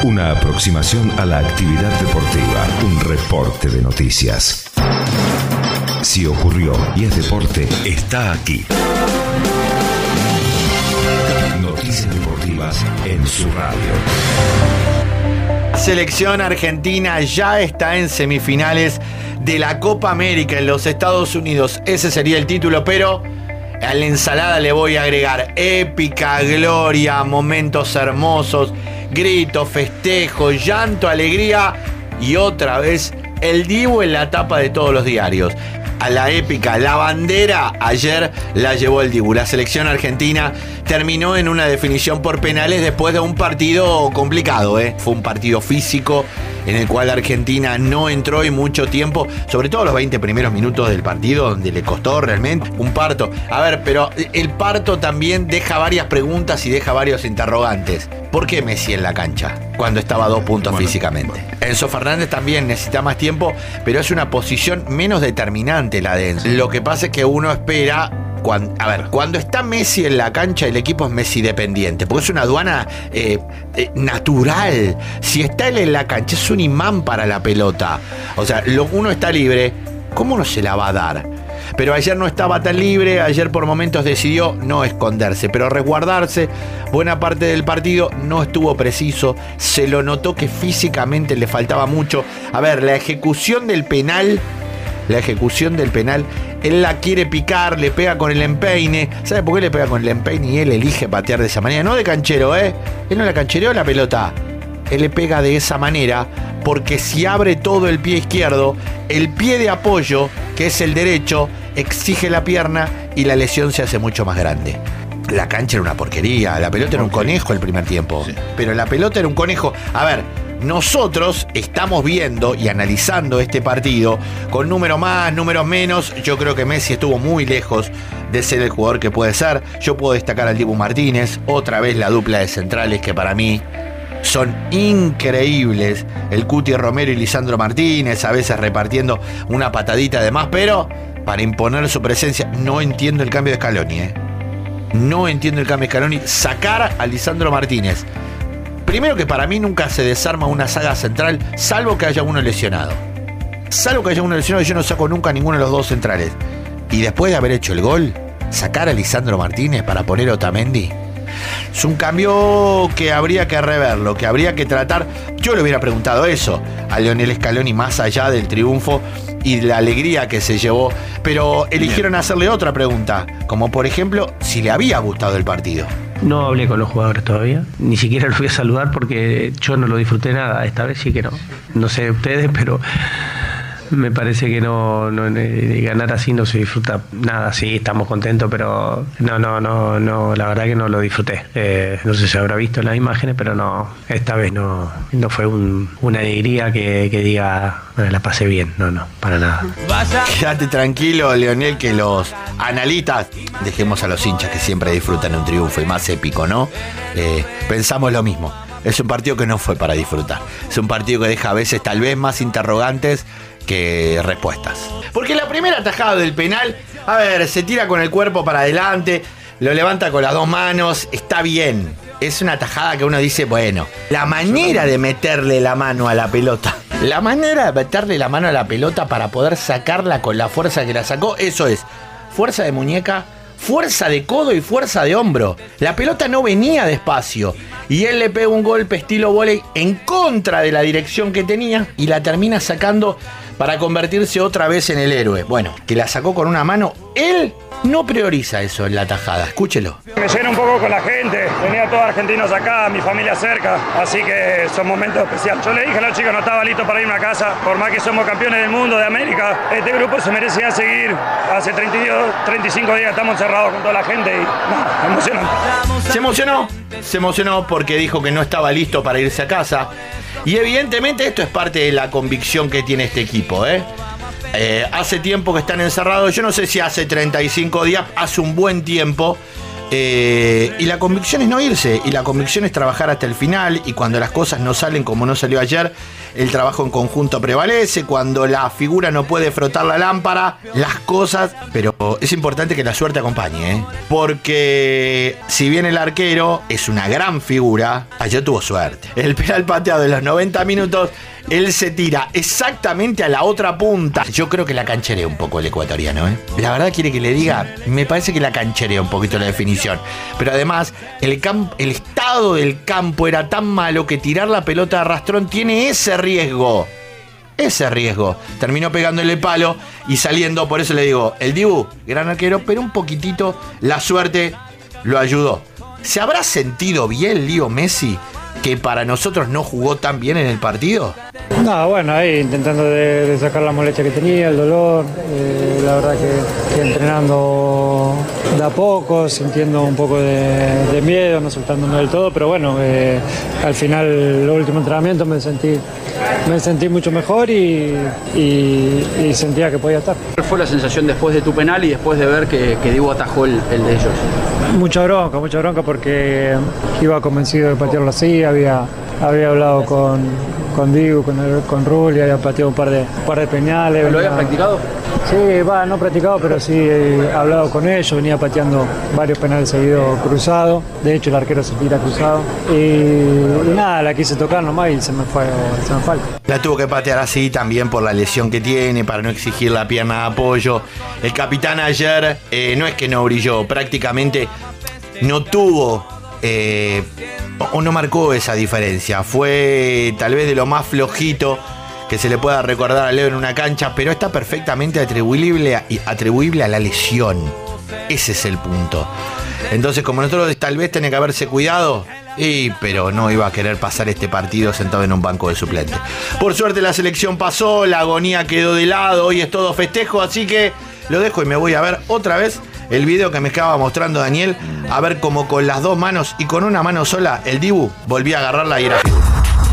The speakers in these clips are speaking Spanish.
Una aproximación a la actividad deportiva, un reporte de noticias. Si ocurrió y es deporte, está aquí. Noticias deportivas en su radio. La selección argentina ya está en semifinales de la Copa América en los Estados Unidos. Ese sería el título, pero a la ensalada le voy a agregar épica, gloria, momentos hermosos, gritos, festejos, llanto, alegría y otra vez el Dibu en la tapa de todos los diarios. A la épica, la bandera, ayer la llevó el Dibu. La selección argentina terminó en una definición por penales después de un partido complicado, Fue un partido físico en el cual Argentina no entró en mucho tiempo, sobre todo los 20 primeros minutos del partido, donde le costó realmente un parto. A ver, pero el parto también deja varias preguntas y deja varios interrogantes. ¿Por qué Messi en la cancha cuando estaba a 2 puntos físicamente? Enzo Fernández también necesita más tiempo, pero es una posición menos determinante la de Enzo. Lo que pasa es que uno espera... Cuando está Messi en la cancha, el equipo es Messi dependiente, porque es una aduana natural. Si está él en la cancha, es un imán para la pelota. O sea, uno está libre, ¿cómo no se la va a dar? Pero ayer no estaba tan libre, ayer por momentos decidió no esconderse, pero resguardarse. Buena parte del partido no estuvo preciso, se lo notó que físicamente le faltaba mucho. A ver, la ejecución del penal, él la quiere picar, le pega con el empeine. ¿Sabe por qué le pega con el empeine? Y él elige patear de esa manera, no de canchero, Él no la canchereó la pelota. Él le pega de esa manera porque si abre todo el pie izquierdo, el pie de apoyo, que es el derecho, exige la pierna y la lesión se hace mucho más grande. La cancha era una porquería, la pelota era un conejo el primer tiempo, pero la pelota era un conejo. A ver, nosotros estamos viendo y analizando este partido con números más, números menos. Yo creo que Messi estuvo muy lejos de ser el jugador que puede ser. Yo puedo destacar al Dibu Martínez, otra vez la dupla de centrales que para mí son increíbles. El Cuti Romero y Lisandro Martínez, a veces repartiendo una patadita de más, pero para imponer su presencia. No entiendo el cambio de Scaloni, No entiendo el cambio de Scaloni. Sacar a Lisandro Martínez. Primero que para mí nunca se desarma una saga central, salvo que haya uno lesionado. Yo no saco nunca a ninguno de los dos centrales. Y después de haber hecho el gol, sacar a Lisandro Martínez para poner a Otamendi. Es un cambio que habría que reverlo, que habría que tratar. Yo le hubiera preguntado eso a Lionel Scaloni más allá del triunfo y la alegría que se llevó, pero eligieron hacerle otra pregunta, como por ejemplo, si le había gustado el partido. No hablé con los jugadores todavía, ni siquiera los voy a saludar porque yo no lo disfruté nada, esta vez sí que no. No sé ustedes, pero me parece que no ganar así no se disfruta nada. Sí, estamos contentos, pero no, la verdad que no lo disfruté. No sé si habrá visto en las imágenes, pero no, esta vez no fue una alegría que diga, bueno, la pasé bien, no, para nada. Quédate tranquilo, Leonel, que los analistas, dejemos a los hinchas que siempre disfrutan un triunfo y más épico, ¿no? Pensamos lo mismo. Es un partido que no fue para disfrutar. Es un partido que deja a veces tal vez más interrogantes que respuestas. Porque la primera tajada del penal, a ver, se tira con el cuerpo para adelante, lo levanta con las dos manos, está bien. Es una tajada que uno dice, bueno, la manera de meterle la mano a la pelota. La manera de meterle la mano a la pelota para poder sacarla con la fuerza que la sacó, eso es fuerza de muñeca, fuerza de codo y fuerza de hombro. La pelota no venía despacio y él le pega un golpe estilo vóley en contra de la dirección que tenía y la termina sacando para convertirse otra vez en el héroe. Bueno, que la sacó con una mano, él no prioriza eso en la tajada, escúchelo. Me llena un poco con la gente, tenía todos argentinos acá, mi familia cerca, así que son momentos especiales. Yo le dije a los chicos, no estaba listo para irme a casa, por más que somos campeones del mundo, de América, este grupo se merecía seguir. Hace 35 días estamos encerrados con toda la gente y emocionante. Se emocionó porque dijo que no estaba listo para irse a casa y evidentemente esto es parte de la convicción que tiene este equipo, Hace tiempo que están encerrados, yo no sé si hace 35 días, hace un buen tiempo Y la convicción es no irse, y la convicción es trabajar hasta el final, y cuando las cosas no salen como no salió ayer, el trabajo en conjunto prevalece. Cuando la figura no puede frotar la lámpara, las cosas... Pero es importante que la suerte acompañe, ¿eh? Porque si bien el arquero es una gran figura, ayer tuvo suerte. El penal pateado de los 90 minutos, él se tira exactamente a la otra punta. Yo creo que la cancherea un poco el ecuatoriano, ¿eh? La verdad, quiere que le diga, me parece que la cancherea un poquito la definición. Pero además, el estado del campo era tan malo que tirar la pelota de arrastrón tiene ese riesgo. Ese riesgo. Terminó pegándole palo y saliendo. Por eso le digo, el Dibu, gran arquero, pero un poquitito la suerte lo ayudó. ¿Se habrá sentido bien Leo Messi, que para nosotros no jugó tan bien en el partido? No, bueno, ahí intentando de sacar la molestia que tenía, el dolor. La verdad que entrenando de a poco, sintiendo un poco de miedo, no soltándome del todo, pero bueno, al final, el último entrenamiento me sentí mucho mejor y sentía que podía estar. ¿Cuál fue la sensación después de tu penal y después de ver que Dibu atajó el de ellos? Mucha bronca porque iba convencido de patearlo así, había hablado con Dibu, con Rulli, había pateado un par de penales. ¿Lo habías practicado? Sí, no practicado, pero sí he hablado con ellos, venía pateando varios penales seguidos cruzados, de hecho el arquero se tira cruzado y nada, la quise tocar nomás y se me falta. La tuvo que patear así también por la lesión que tiene, para no exigir la pierna de apoyo. El capitán ayer no es que no brilló, prácticamente no tuvo o no marcó esa diferencia. Fue tal vez de lo más flojito que se le pueda recordar a Leo en una cancha, pero está perfectamente atribuible a la lesión. Ese es el punto. Entonces, como nosotros tal vez tiene que haberse cuidado, pero no iba a querer pasar este partido sentado en un banco de suplente. Por suerte la selección pasó, la agonía quedó de lado, hoy es todo festejo, así que lo dejo y me voy a ver otra vez el video que me estaba mostrando Daniel, a ver cómo con las dos manos y con una mano sola el Dibu volvía a agarrarla y era figura.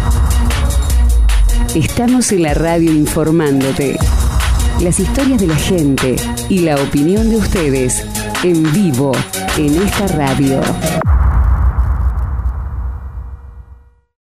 Estamos en la radio informándote. Las historias de la gente y la opinión de ustedes en vivo en esta radio.